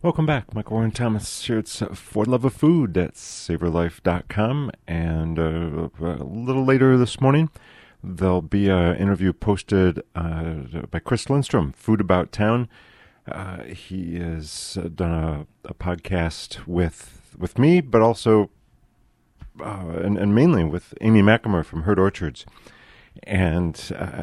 Welcome back. Michael Warren Thomas here. It's For the Love of Food at SavorLife.com. And a little later this morning, there'll be an interview posted by Chris Lindstrom, Food About Town. He has done a podcast with me, but also and mainly with Amy McAmer from Herd Orchards. And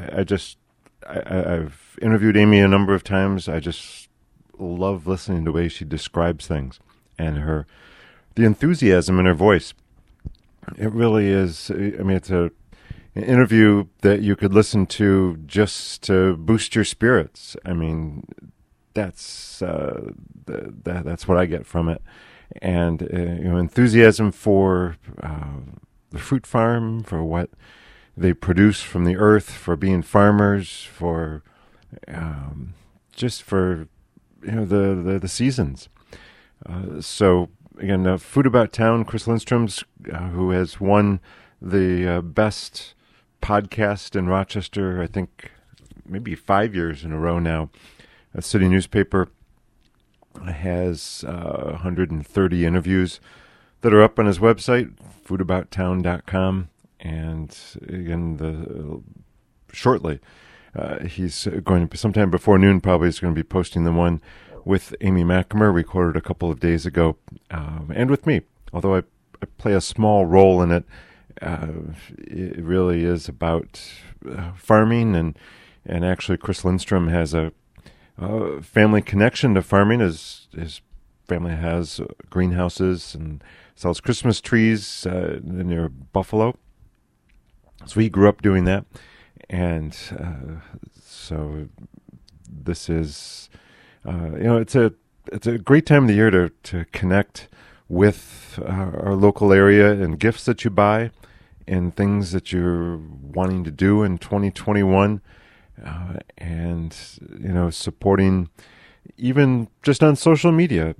I've interviewed Amy a number of times. I just love listening to the way she describes things and the enthusiasm in her voice. It really is. I mean, it's an interview that you could listen to just to boost your spirits. I mean, that's what I get from it, and enthusiasm for the fruit farm, for what they produce from the earth, for being farmers, for just for the seasons. So again, Food About Town, Chris Lindstrom's, who has won the best podcast in Rochester, I think maybe 5 years in a row now. A city newspaper has 130 interviews that are up on his website, foodabouttown.com. And again, shortly, he's going to, sometime before noon probably, is going to be posting the one with Amy McAmer, recorded a couple of days ago, and with me. Although I play a small role in it, it really is about farming, and actually Chris Lindstrom has a family connection to farming. His family has greenhouses and sells Christmas trees near Buffalo. So he grew up doing that. And so this is, it's a great time of the year to connect with our local area and gifts that you buy and things that you're wanting to do in 2021, and supporting even just on social media,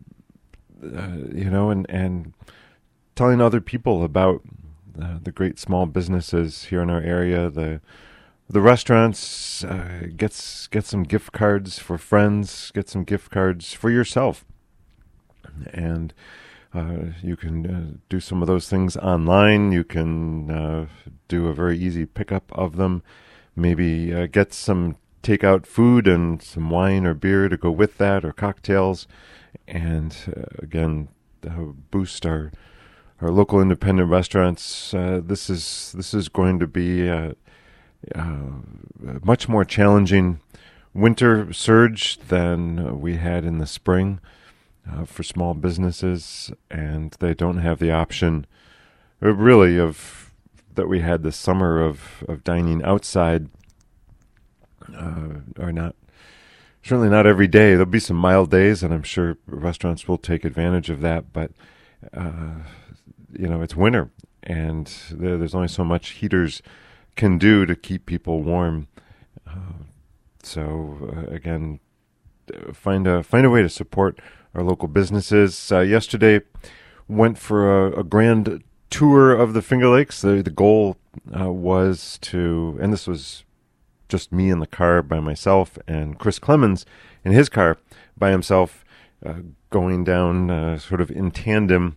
and telling other people about the great small businesses here in our area, the restaurants, get some gift cards for friends, get some gift cards for yourself. And you can do some of those things online. You can do a very easy pickup of them. Maybe get some takeout food and some wine or beer to go with that, or cocktails. And again, boost our local independent restaurants. This is going to be a much more challenging winter surge than we had in the spring for small businesses, and they don't have the option, really, that we had this summer of dining outside, or not. Certainly not every day. There'll be some mild days, and I'm sure restaurants will take advantage of that. But it's winter, and there's only so much heaters can do to keep people warm. So again, find a way to support our local businesses. Yesterday, went for a grand tour of the Finger Lakes. The goal was to, and this was just me in the car by myself, and Chris Clemens in his car by himself, going down sort of in tandem.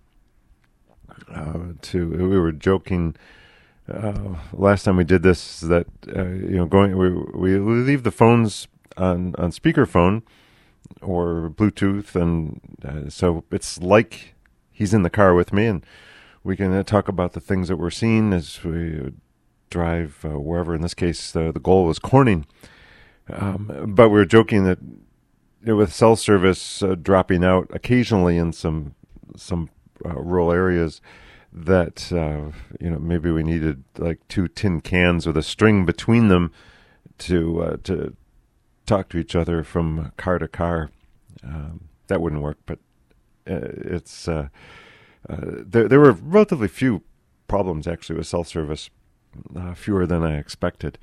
We were joking last time we did this that we leave the phones on speakerphone or Bluetooth, and so it's like he's in the car with me, and we can talk about the things that we're seeing as we drive wherever. In this case, the goal was Corning, but we were joking that with cell service dropping out occasionally in some rural areas, that maybe we needed like 2 tin cans with a string between them to talk to each other from car to car. That wouldn't work, but it's there were relatively few problems actually with cell service, fewer than I expected,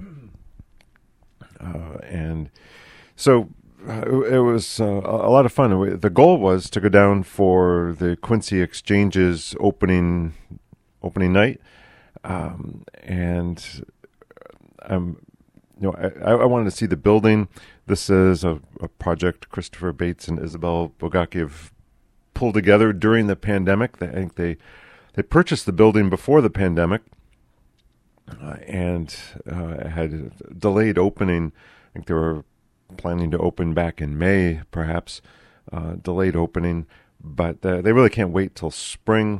and so it was a lot of fun. The goal was to go down for the Quincy Exchange's opening night, and I wanted to see the building. This is a project Christopher Bates and Isabel Bogacki have pulled together during the pandemic. I think they purchased the building before the pandemic and had delayed opening. I think they were planning to open back in May, perhaps, delayed opening, but they really can't wait till spring.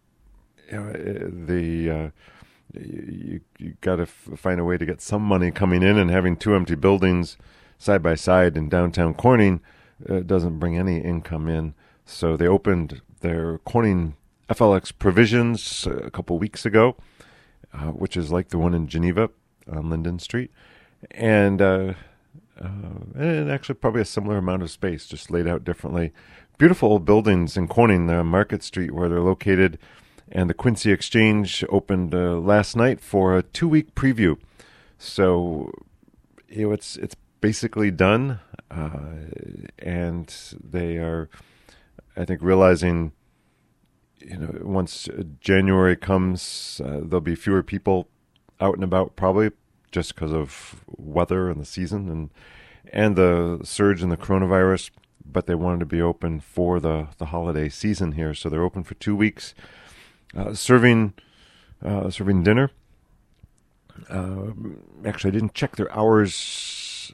You got to find a way to get some money coming in, and having two empty buildings side by side in downtown Corning doesn't bring any income in. So they opened their Corning FLX Provisions a couple weeks ago, which is like the one in Geneva on Linden Street, and actually probably a similar amount of space, just laid out differently. Beautiful old buildings in Corning, Market Street, where they're located. And the Quincy Exchange opened last night for a 2-week preview. So it's basically done, and they are, I think, realizing, once January comes, there'll be fewer people out and about, probably just because of weather and the season and the surge in the coronavirus. But they wanted to be open for the holiday season here, so they're open for 2 weeks. Serving dinner. Actually, I didn't check their hours,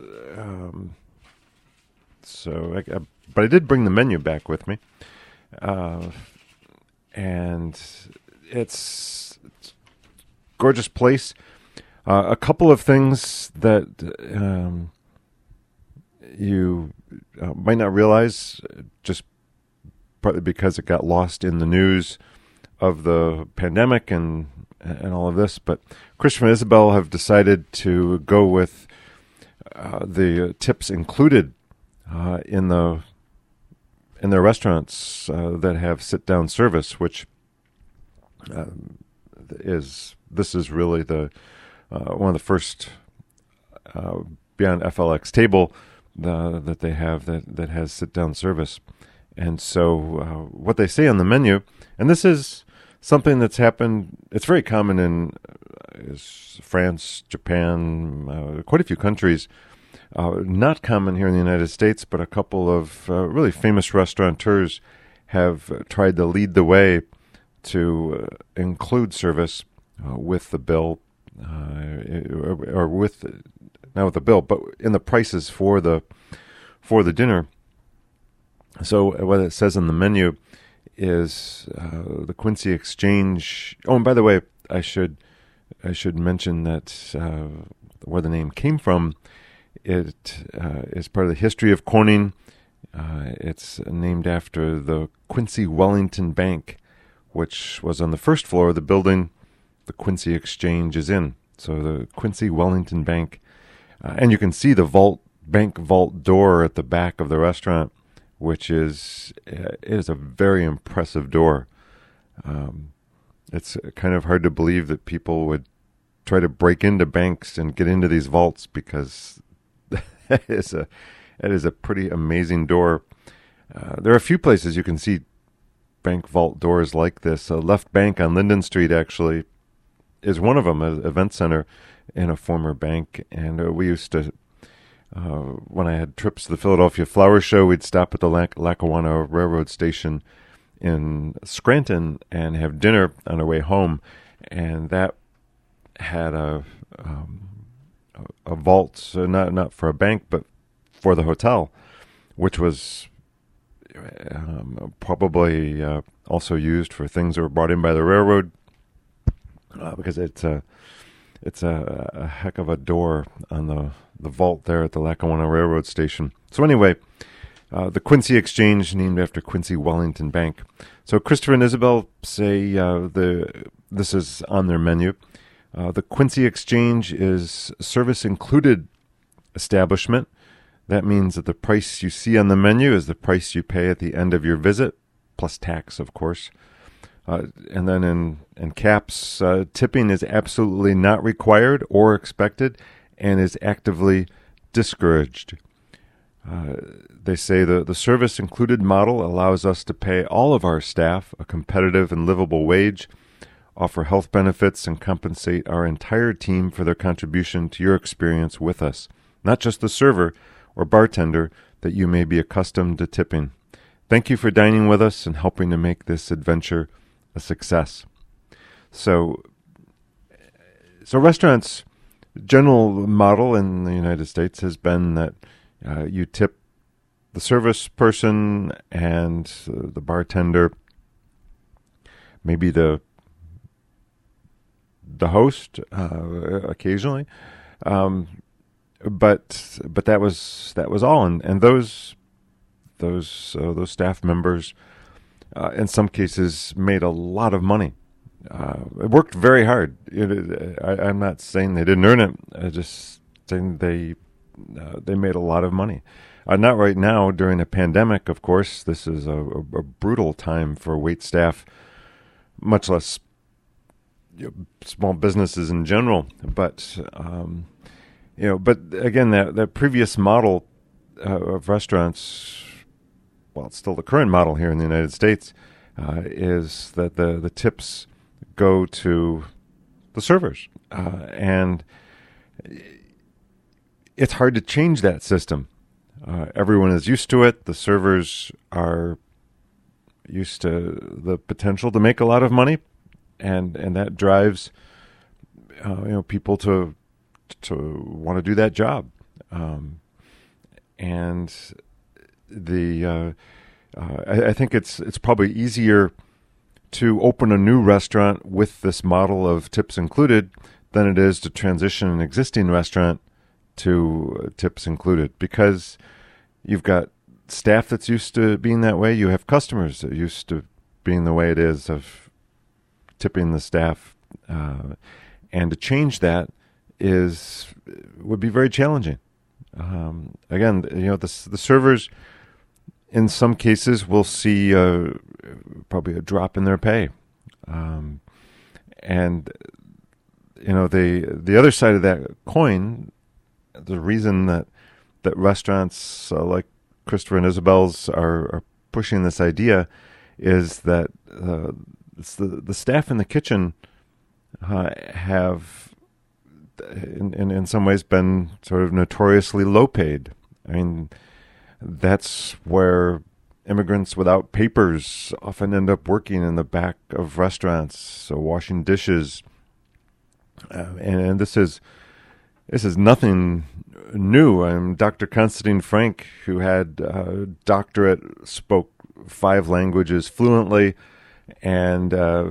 but I did bring the menu back with me, and it's a gorgeous place. A couple of things that you might not realize, just partly because it got lost in the news of the pandemic and all of this, but Christopher and Isabel have decided to go with the tips included in their restaurants that have sit-down service, which this is really the one of the first Beyond FLX table that they have that has sit-down service. And so what they say on the menu, and this is something that's happened, it's very common in France, Japan, quite a few countries. Not common here in the United States, but a couple of really famous restaurateurs have tried to lead the way to include service with the bill, or with not with the bill, but in the prices for the dinner. So what it says on the menu is the Quincy Exchange. Oh, and by the way, I should mention that where the name came from. It is part of the history of Corning. It's named after the Quincy Wellington Bank, which was on the first floor of the building the Quincy Exchange is in. So the Quincy Wellington Bank. And you can see the bank vault door at the back of the restaurant, which is a very impressive door. It's kind of hard to believe that people would try to break into banks and get into these vaults, because that is a pretty amazing door. There are a few places you can see bank vault doors like this. Left Bank on Linden Street actually is one of them, an event center in a former bank. And we used to, when I had trips to the Philadelphia Flower Show, we'd stop at the Lackawanna Railroad Station in Scranton and have dinner on our way home. And that had a vault, so not for a bank, but for the hotel, which was probably also used for things that were brought in by the railroad, because it's a heck of a door on the vault there at the Lackawanna Railroad Station. So anyway, the Quincy Exchange, named after Quincy Wellington Bank. So Christopher and Isabel say this is on their menu. The Quincy Exchange is service included establishment. That means that the price you see on the menu is the price you pay at the end of your visit, plus tax, of course. And then in caps, tipping is absolutely not required or expected and is actively discouraged. They say the service included model allows us to pay all of our staff a competitive and livable wage, offer health benefits, and compensate our entire team for their contribution to your experience with us. Not just the server. or bartender that you may be accustomed to tipping. Thank you for dining with us and helping to make this adventure a success. So restaurants' general model in the United States has been that you tip the service person and the bartender, maybe the host occasionally, but that was all, and those staff members in some cases made a lot of money. It worked very hard. I'm not saying they didn't earn it. I'm just saying they made a lot of money. Not right now during a pandemic, of course. This is a brutal time for wait staff, much less small businesses in general. But but again, that previous model of restaurants, well, it's still the current model here in the United States, is that the tips go to the servers, and it's hard to change that system. Everyone is used to it. The servers are used to the potential to make a lot of money, and that drives people to want to do that job. And I think it's probably easier to open a new restaurant with this model of tips included than it is to transition an existing restaurant to tips included, because you've got staff that's used to being that way. You have customers that are used to being the way it is of tipping the staff, and to change that would be very challenging. Again, the servers in some cases will see probably a drop in their pay, and the other side of that coin, the reason that restaurants like Christopher and Isabel's are pushing this idea is that it's the staff in the kitchen have in some ways been sort of notoriously low paid. I mean, that's where immigrants without papers often end up working in the back of restaurants, so washing dishes. And this is nothing new. Dr. Constantine Frank, who had a doctorate, spoke 5 languages fluently, and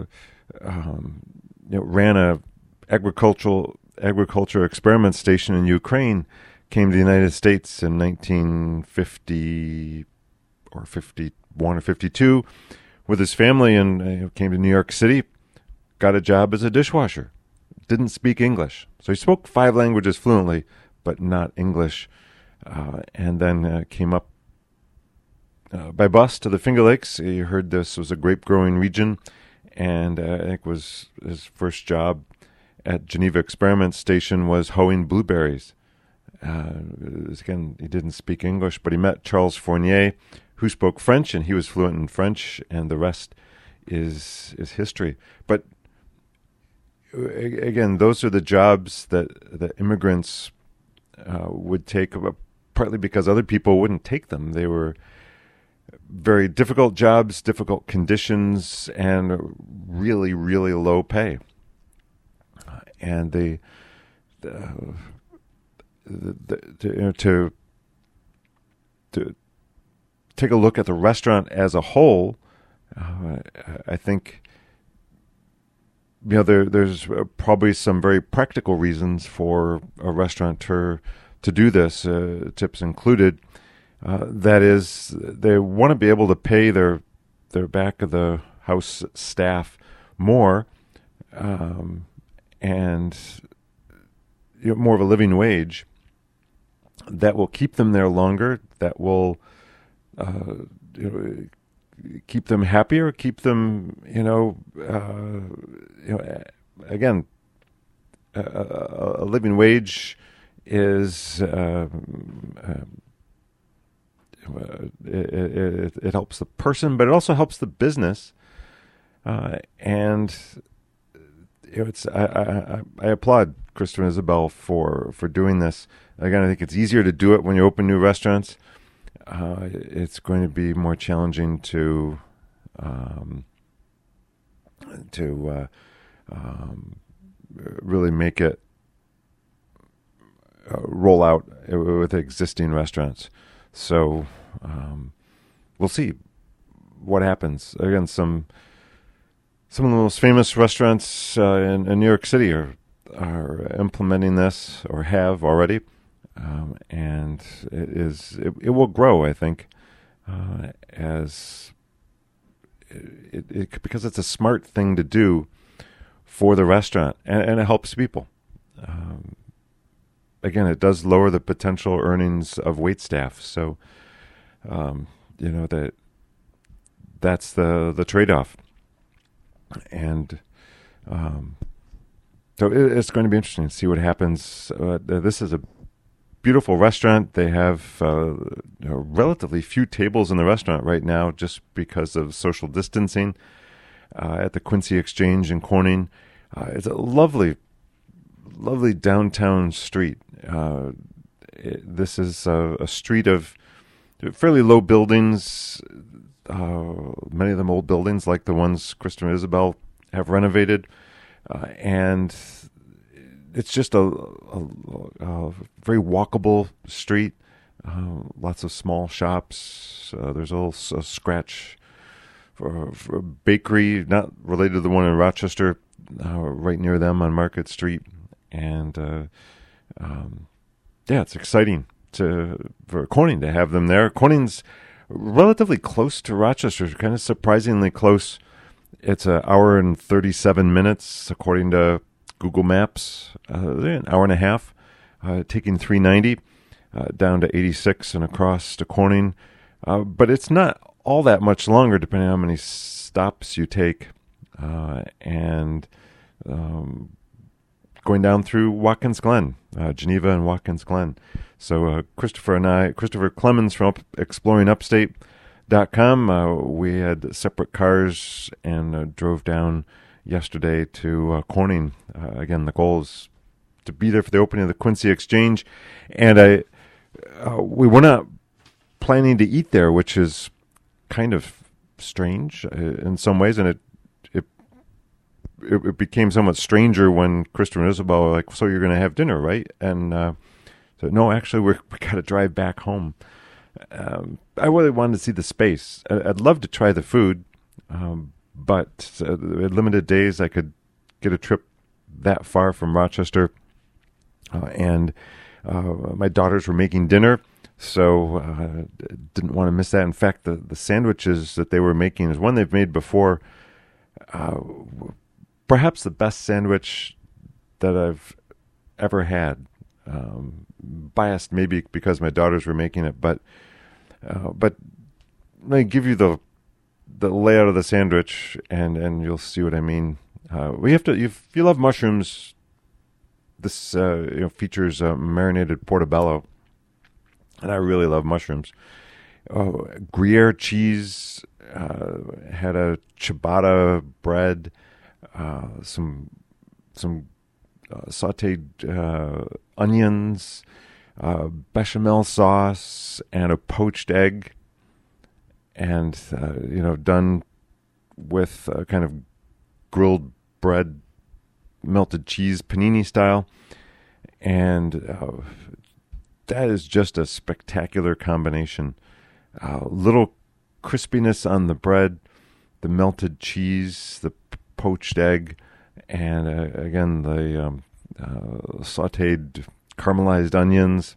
ran a agriculture experiment station in Ukraine. Came to the United States in 1950 or 51 or 52 with his family, and came to New York City, got a job as a dishwasher. Didn't speak English. So he spoke 5 languages fluently, but not English. And then came up by bus to the Finger Lakes. He heard this was a grape-growing region, and I think was his first job at Geneva Experiment Station was hoeing blueberries. Again, he didn't speak English, but he met Charles Fournier, who spoke French, and he was fluent in French, and the rest is history. But again, those are the jobs that immigrants would take, partly because other people wouldn't take them. They were very difficult jobs, difficult conditions, and really, really low pay. And to take a look at the restaurant as a whole, I think there's probably some very practical reasons for a restaurateur to do this, tips included. That is, they want to be able to pay their back of the house staff more, and more of a living wage that will keep them there longer, that will keep them happier, keep them, again, a living wage is it helps the person, but it also helps the business, and I applaud Krista and Isabel for doing this. Again, I think it's easier to do it when you open new restaurants. It's going to be more challenging to really make it roll out with existing restaurants. So we'll see what happens. Again, some of the most famous restaurants in New York City are implementing this or have already, and it will grow, I think, as because it's a smart thing to do for the restaurant, and it helps people. Again, it does lower the potential earnings of waitstaff, so that's the trade-off. And so it's going to be interesting to see what happens. This is a beautiful restaurant. They have relatively few tables in the restaurant right now just because of social distancing at the Quincy Exchange in Corning. It's a lovely downtown street. This is a street of fairly low buildings, many of them old buildings like the ones Christopher and Isabel have renovated, and it's just a very walkable street. Lots of small shops. There's a little scratch for a bakery, not related to the one in Rochester, right near them on Market Street. And it's exciting for Corning to have them there. Corning's relatively close to Rochester, kind of surprisingly close. It's an hour and 37 minutes, according to Google Maps. An hour and a half, taking 390 down to 86 and across to Corning. But it's not all that much longer, depending on how many stops you take. And going down through Watkins Glen, Geneva and Watkins Glen. So Christopher Clemens from ExploringUpstate.com, we had separate cars and drove down yesterday to Corning. Again, the goal is to be there for the opening of the Quincy Exchange. And we were not planning to eat there, which is kind of strange in some ways, and it became somewhat stranger when Christopher and Isabel were like, "So you're going to have dinner, right?" And so, no, actually, we got to drive back home. I really wanted to see the space. I'd love to try the food, but limited days, I could get a trip that far from Rochester, and my daughters were making dinner, so didn't want to miss that. In fact, the sandwiches that they were making is one they've made before. Perhaps the best sandwich that I've ever had. Biased maybe because my daughters were making it, but let me give you the layout of the sandwich, and you'll see what I mean. If you love mushrooms, this features marinated portobello, and I really love mushrooms. Gruyere cheese, had a ciabatta bread, some sautéed onions, bechamel sauce, and a poached egg, and done with kind of grilled bread, melted cheese, panini style, and that is just a spectacular combination. Little crispiness on the bread, the melted cheese, the poached egg, and again the sautéed caramelized onions.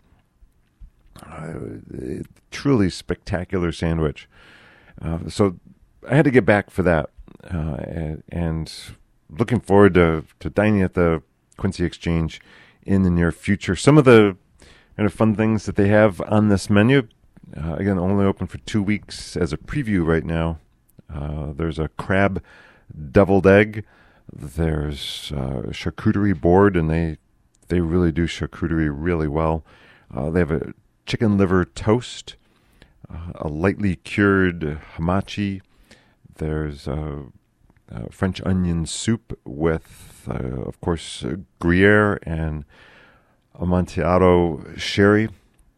Truly spectacular sandwich. So I had to get back for that, and looking forward to dining at the Quincy Exchange in the near future. Some of the kind of fun things that they have on this menu, again, only open for 2 weeks as a preview right now. There's a crab deviled egg. There's charcuterie board, and they really do charcuterie really well. They have a chicken liver toast, a lightly cured hamachi. There's French onion soup with, of course, Gruyere and Amontillado sherry,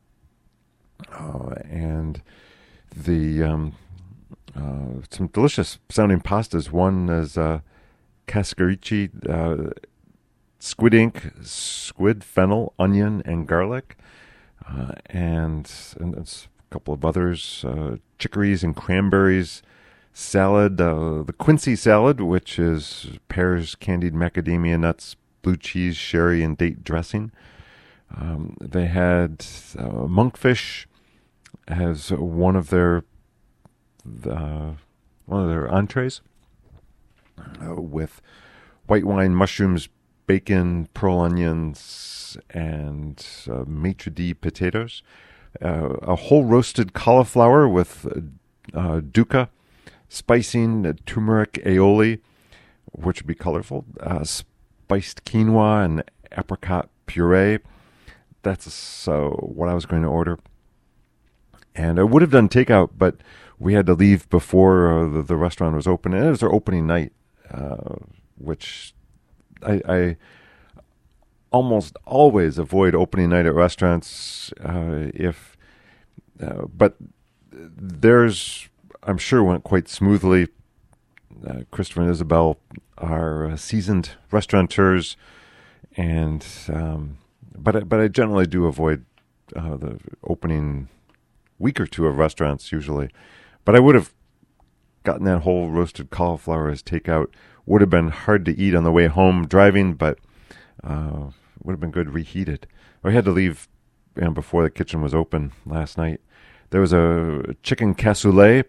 and the some delicious sounding pastas. One is cascarici, squid ink, squid, fennel, onion, and garlic, and it's a couple of others, chicories and cranberries salad, the Quincy salad, which is pears, candied macadamia nuts, blue cheese, sherry, and date dressing. They had monkfish as one of their entrees, with white wine, mushrooms, bacon, pearl onions, and maitre d' potatoes. A whole roasted cauliflower with dukkha, spicing, turmeric aioli, which would be colorful, spiced quinoa and apricot puree. That's what I was going to order. And I would have done takeout, but we had to leave before the restaurant was open. And it was our opening night, which I almost always avoid opening night at restaurants. But theirs, I'm sure, went quite smoothly. Christopher and Isabel are seasoned restaurateurs, and but I generally do avoid the opening week or two of restaurants usually. But I would have gotten that whole roasted cauliflower as takeout. Would have been hard to eat on the way home driving, but would have been good reheated. I had to leave before the kitchen was open last night. There was a chicken cassoulet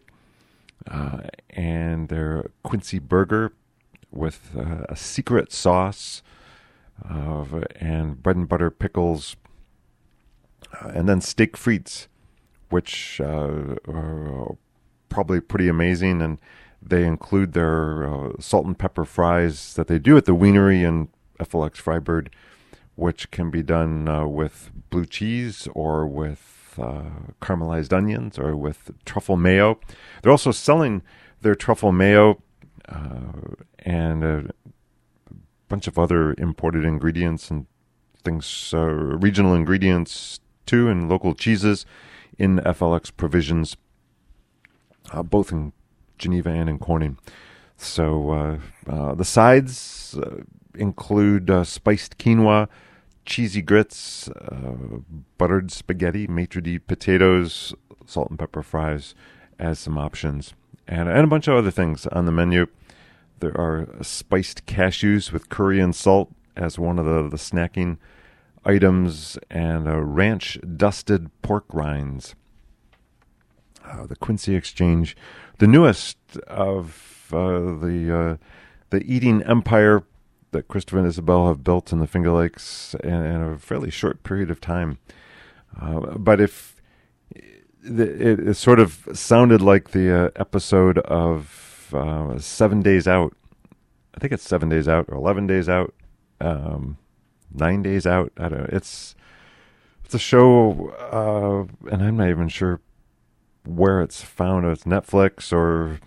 and their Quincy burger with a secret sauce and bread and butter pickles, and then steak frites, which are probably pretty amazing. And they include their salt and pepper fries that they do at the Wienery in FLX Freiburg, which can be done with blue cheese or with caramelized onions or with truffle mayo. They're also selling their truffle mayo and a bunch of other imported ingredients and things, regional ingredients too, and local cheeses in FLX Provisions, both in Geneva and in Corning. So the sides include spiced quinoa, cheesy grits, buttered spaghetti, maitre d' potatoes, salt and pepper fries as some options, and a bunch of other things on the menu. There are spiced cashews with curry and salt as one of the snacking items, and ranch dusted pork rinds. The Quincy Exchange, the newest of the eating empire that Christopher and Isabel have built in the Finger Lakes in a fairly short period of time. But if it sort of sounded like the episode of 7 Days Out. I think it's 7 days out or 11 days out, 9 days out. I don't know. It's a show, and I'm not even sure where it's found. It's Netflix or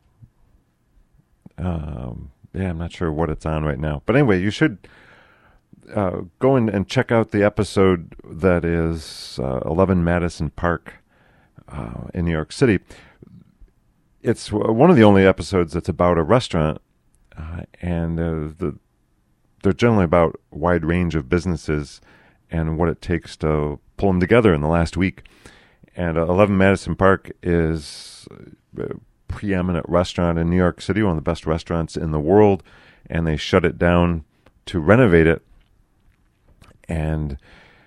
I'm not sure what it's on right now. But anyway, you should go in and check out the episode that is 11 Madison Park in New York City. It's one of the only episodes that's about a restaurant, and they're generally about a wide range of businesses and what it takes to pull them together in the last week. And 11 Madison Park is preeminent restaurant in New York City, one of the best restaurants in the world, and they shut it down to renovate it. And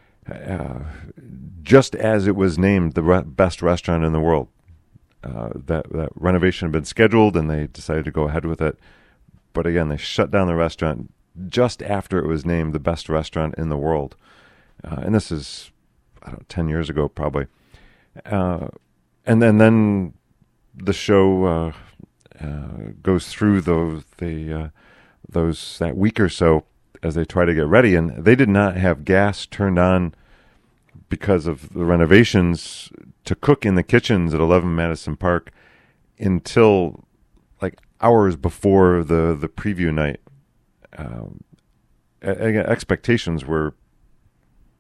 just as it was named the best restaurant in the world, that renovation had been scheduled, and they decided to go ahead with it. But again, they shut down the restaurant just after it was named the best restaurant in the world. And this is, 10 years ago probably. And then the show goes through that week or so as they try to get ready, and they did not have gas turned on because of the renovations to cook in the kitchens at 11 Madison Park until like hours before the preview night. Expectations were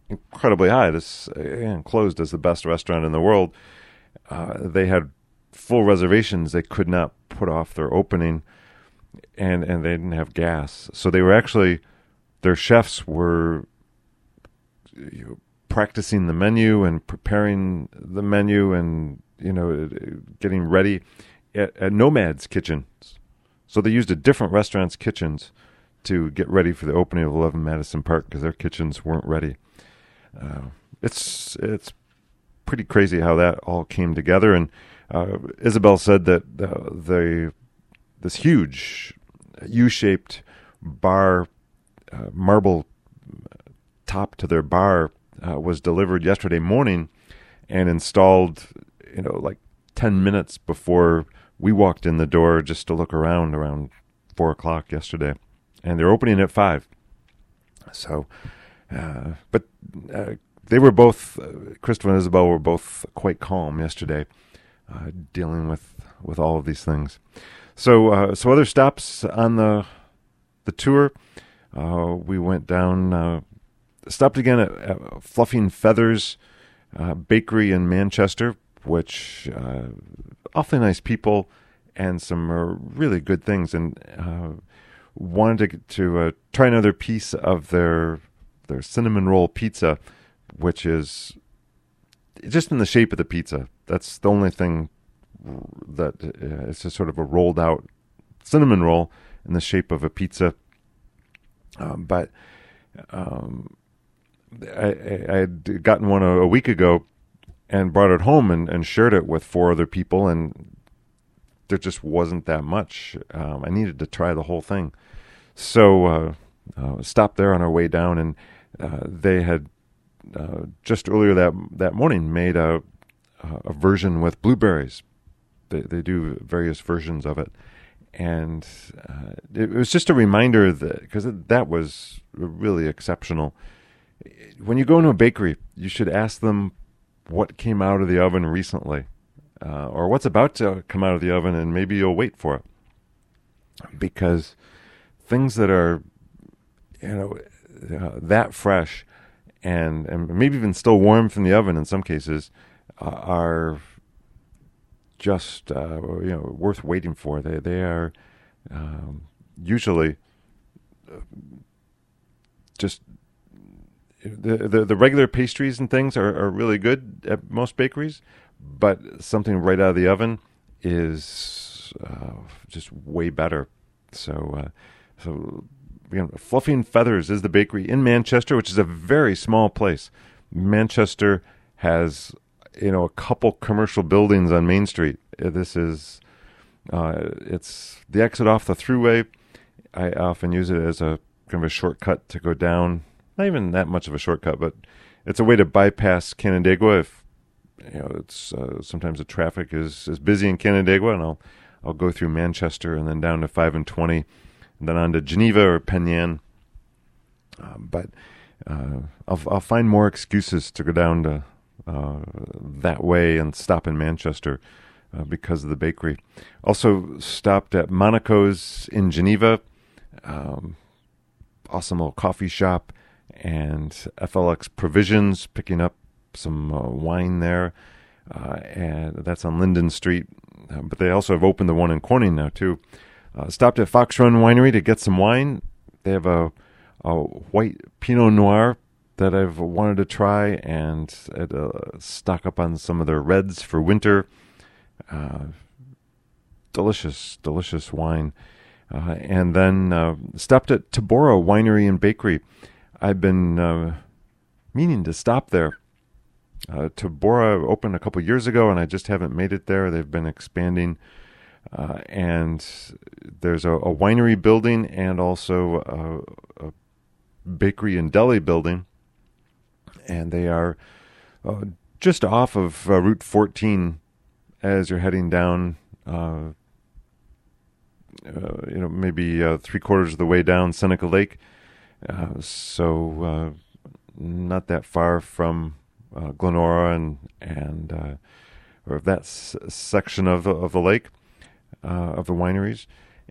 incredibly high. This closed as the best restaurant in the world. They had full reservations. They could not put off their opening, and they didn't have gas. So they were actually, their chefs were practicing the menu and preparing the menu and, getting ready at Nomad's kitchens. So they used a different restaurant's kitchens to get ready for the opening of 11 Madison Park because their kitchens weren't ready. It's pretty crazy how that all came together. And Isabel said that this huge U-shaped bar, marble top to their bar, was delivered yesterday morning and installed, like 10 minutes before we walked in the door just to look around 4 o'clock yesterday. And they're opening at 5. So, but they were both, Christopher and Isabel were both quite calm yesterday, dealing with all of these things. So other stops on the tour, we went down, stopped again at Fluffing Feathers Bakery in Manchester, which awfully nice people and some really good things, and wanted to try another piece of their cinnamon roll pizza, which is just in the shape of the pizza. That's the only thing that it's just sort of a rolled out cinnamon roll in the shape of a pizza. But I had gotten one a week ago and brought it home and shared it with 4 other people, and there just wasn't that much. I needed to try the whole thing. So stopped there on our way down, and they had just earlier that morning made a version with blueberries. They do various versions of it. And it was just a reminder that, because that was really exceptional. When you go into a bakery, you should ask them what came out of the oven recently, or what's about to come out of the oven, and maybe you'll wait for it. Because things that are, that fresh and maybe even still warm from the oven in some cases are just worth waiting for. They are usually just the regular pastries and things are really good at most bakeries, but something right out of the oven is just way better. So Fluffing Feathers is the bakery in Manchester, which is a very small place. Manchester has a couple commercial buildings on Main Street. This is it's the exit off the thruway. I often use it as a kind of a shortcut to go down. Not even that much of a shortcut, but it's a way to bypass Canandaigua. If it's sometimes the traffic is busy in Canandaigua, and I'll go through Manchester and then down to 5 and 20, and then on to Geneva or Penn Yan. But I'll find more excuses to go down to that way and stop in Manchester because of the bakery. Also stopped at Monaco's in Geneva, awesome little coffee shop, and FLX Provisions, picking up some wine there, and that's on Linden Street. But they also have opened the one in Corning now too. Stopped at Fox Run Winery to get some wine. They have a white Pinot Noir that I've wanted to try, and stock up on some of their reds for winter. Delicious wine. And then stopped at Tabora Winery and Bakery. I've been meaning to stop there. Tabora opened a couple years ago, and I just haven't made it there. They've been expanding. And there's a winery building and also a bakery and deli building. And they are just off of Route 14 as you're heading down, maybe 3/4 of the way down Seneca Lake. So not that far from Glenora and or that section of the lake, of the wineries.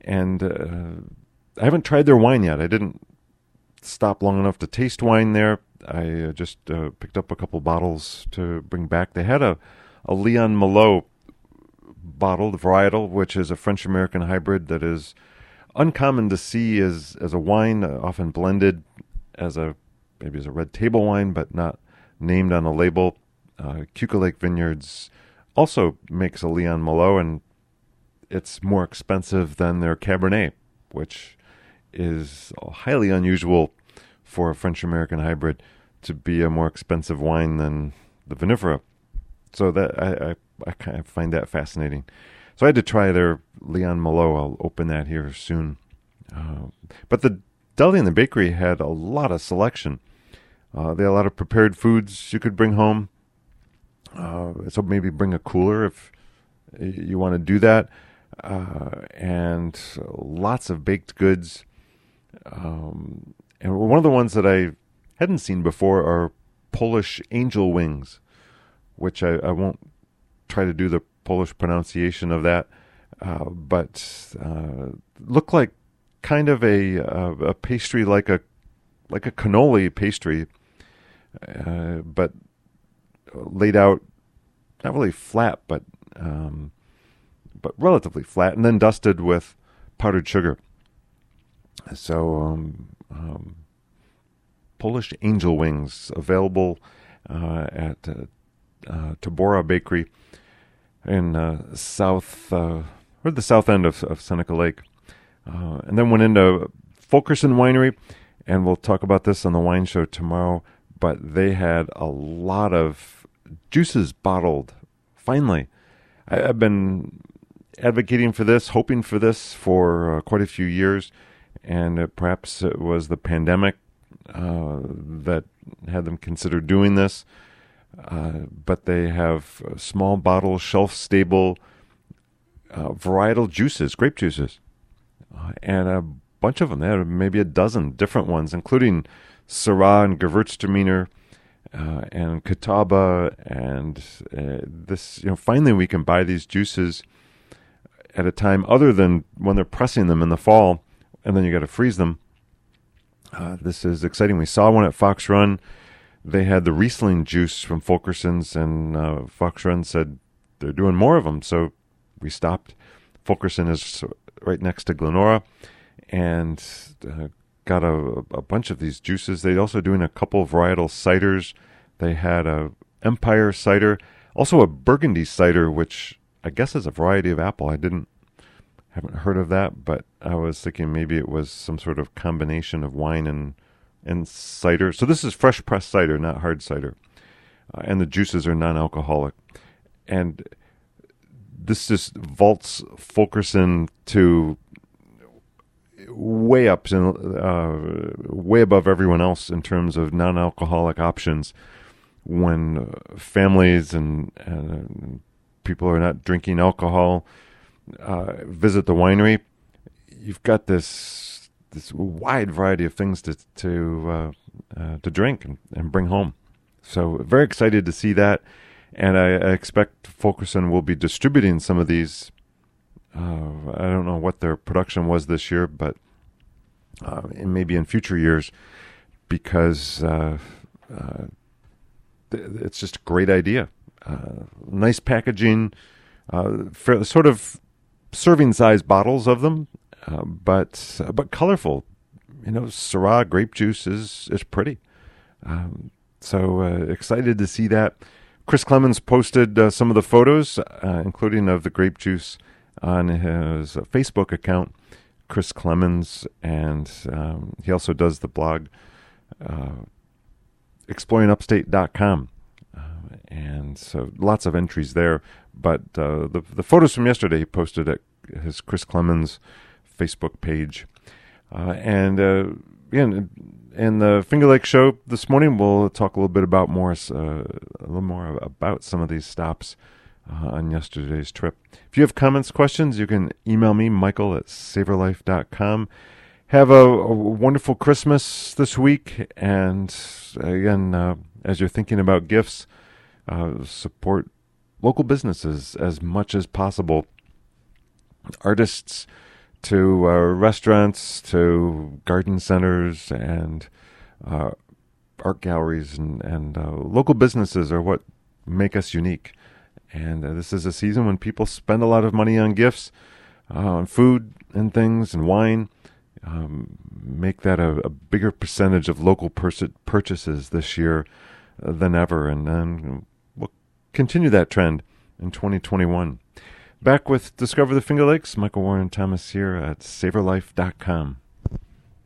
And I haven't tried their wine yet. I didn't stop long enough to taste wine there. I just picked up a couple bottles to bring back. They had a Leon Malo bottle, the varietal, which is a French-American hybrid that is uncommon to see as a wine, often blended as maybe as a red table wine, but not named on a label. Cuca Lake Vineyards also makes a Leon Malo, and it's more expensive than their Cabernet, which is highly unusual for a French-American hybrid to be a more expensive wine than the Vinifera. So that I kind of find that fascinating. So I had to try their Leon Malo. I'll open that here soon. But the deli and the bakery had a lot of selection. They had a lot of prepared foods you could bring home. So maybe bring a cooler if you want to do that. And lots of baked goods. And one of the ones that I hadn't seen before are Polish angel wings, which I won't try to do the Polish pronunciation of that, but look like kind of a pastry, like a cannoli pastry, but laid out not really flat, but relatively flat, and then dusted with powdered sugar. So Polish angel wings available at Tabora Bakery in the south end of Seneca Lake. And then went into Fulkerson Winery, and we'll talk about this on the wine show tomorrow, but they had a lot of juices bottled, finally. I've been advocating for this, hoping for this for quite a few years, and perhaps it was the pandemic that had them consider doing this. But they have small bottle, shelf-stable varietal juices, grape juices, and a bunch of them. They had maybe a dozen different ones, including Syrah and Gewürztraminer and Catawba, and this. Finally, we can buy these juices at a time other than when they're pressing them in the fall, and then you got to freeze them. This is exciting. We saw one at Fox Run. They had the Riesling juice from Fulkerson's, and Fox Run said they're doing more of them. So we stopped. Fulkerson is right next to Glenora, and got a bunch of these juices. They're also doing a couple of varietal ciders. They had a Empire cider, also a Burgundy cider, which I guess is a variety of apple. Haven't heard of that, but I was thinking maybe it was some sort of combination of wine and cider. So this is fresh pressed cider, not hard cider. And the juices are non-alcoholic. And this just vaults Fulkerson to way up and way above everyone else in terms of non-alcoholic options when families and people are not drinking alcohol visit the winery. You've got this wide variety of things to drink and bring home. So very excited to see that, and I expect Fulkerson will be distributing some of these. I don't know what their production was this year, but maybe in future years, because it's just a great idea. Nice packaging, sort of serving size bottles of them, but colorful. Syrah grape juice is pretty. So excited to see that. Chris Clemens posted some of the photos, including of the grape juice, on his Facebook account, Chris Clemens, and he also does the blog exploringupstate.com. And so lots of entries there. But the photos from yesterday he posted at his Chris Clemens Facebook page. And in the Finger Lake show this morning, we'll talk a little bit about a little more about some of these stops on yesterday's trip. If you have comments, questions, you can email me, michael@savorlife.com. Have a wonderful Christmas this week. And again, as you're thinking about gifts, support local businesses as much as possible. Artists to restaurants to garden centers and art galleries and local businesses are what make us unique. And this is a season when people spend a lot of money on gifts, on food and things and wine. Make that a bigger percentage of local purchases this year than ever. And then we'll continue that trend in 2021. Back with Discover the Finger Lakes, Michael Warren Thomas here at SavorLife.com.